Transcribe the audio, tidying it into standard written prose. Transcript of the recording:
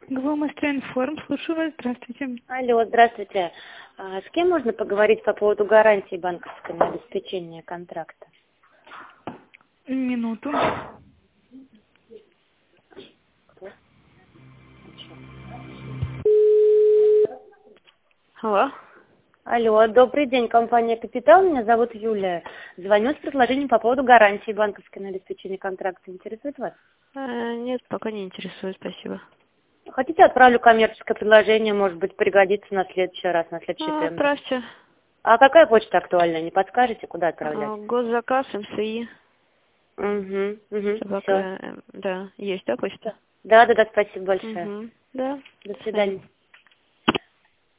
Гломастроинформ, слушаю вас, здравствуйте. Алло, здравствуйте. С кем можно поговорить по поводу гарантии банковской на обеспечение контракта? Минуту. Алло. Алло, добрый день, компания «Капитал», меня зовут Юлия. Звоню с предложением по поводу гарантии банковской на обеспечение контракта. Интересует вас? Нет, пока не интересует, спасибо. Хотите, отправлю коммерческое предложение, может быть, пригодится на следующий раз, на следующий тендер. Отправьте. А какая почта актуальна? Не подскажете, куда отправлять? Госзаказ, МСИ. Всё. Собака, да, есть, да, почта? Да, спасибо большое. Да. До свидания.